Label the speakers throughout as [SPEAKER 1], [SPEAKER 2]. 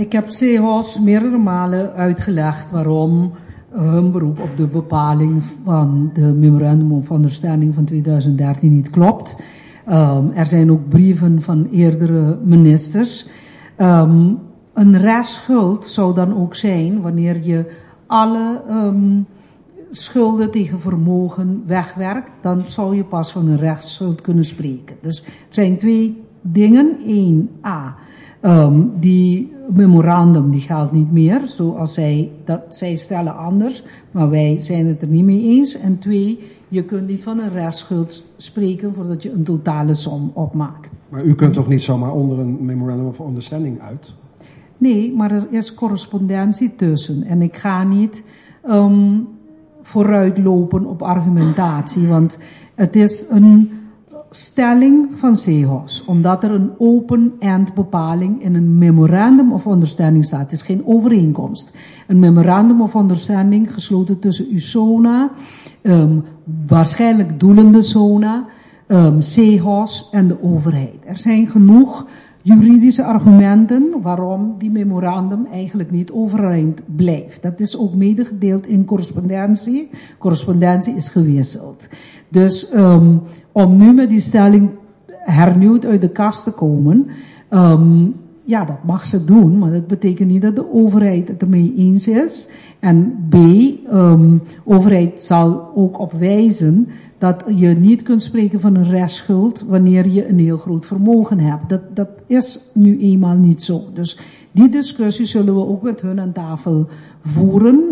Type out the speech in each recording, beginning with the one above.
[SPEAKER 1] ik heb CEHOS meerdere malen uitgelegd waarom hun beroep op de bepaling van de Memorandum of Understanding van 2013 niet klopt. Er zijn ook brieven van eerdere ministers. Een restschuld zou dan ook zijn wanneer je alle schulden tegen vermogen wegwerkt, dan zou je pas van een rechtsschuld kunnen spreken. Dus het zijn twee dingen. 1a, die memorandum die geldt niet meer, zoals zij stellen anders, maar wij zijn het er niet mee eens. En 2, je kunt niet van een restschuld spreken voordat je een totale som opmaakt.
[SPEAKER 2] Maar u kunt toch niet zomaar onder een Memorandum of Understanding uit?
[SPEAKER 1] Nee, maar er is correspondentie tussen. En ik ga niet vooruitlopen op argumentatie, want het is een stelling van CEHOS, omdat er een open-end bepaling in een Memorandum of Understanding staat. Het is geen overeenkomst. Een Memorandum of Understanding gesloten tussen USONA, waarschijnlijk doelende SONA, CEHOS en de overheid. Er zijn genoeg juridische argumenten waarom die memorandum eigenlijk niet overeind blijft. Dat is ook medegedeeld in correspondentie. Correspondentie is gewisseld. Dus om nu met die stelling hernieuwd uit de kast te komen, ja, dat mag ze doen, maar dat betekent niet dat de overheid het ermee eens is. En B, overheid zal ook op wijzen dat je niet kunt spreken van een restschuld wanneer je een heel groot vermogen hebt. Dat is nu eenmaal niet zo. Dus die discussie zullen we ook met hun aan tafel voeren.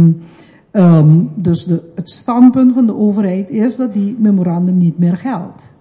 [SPEAKER 1] Dus het standpunt van de overheid is dat die memorandum niet meer geldt.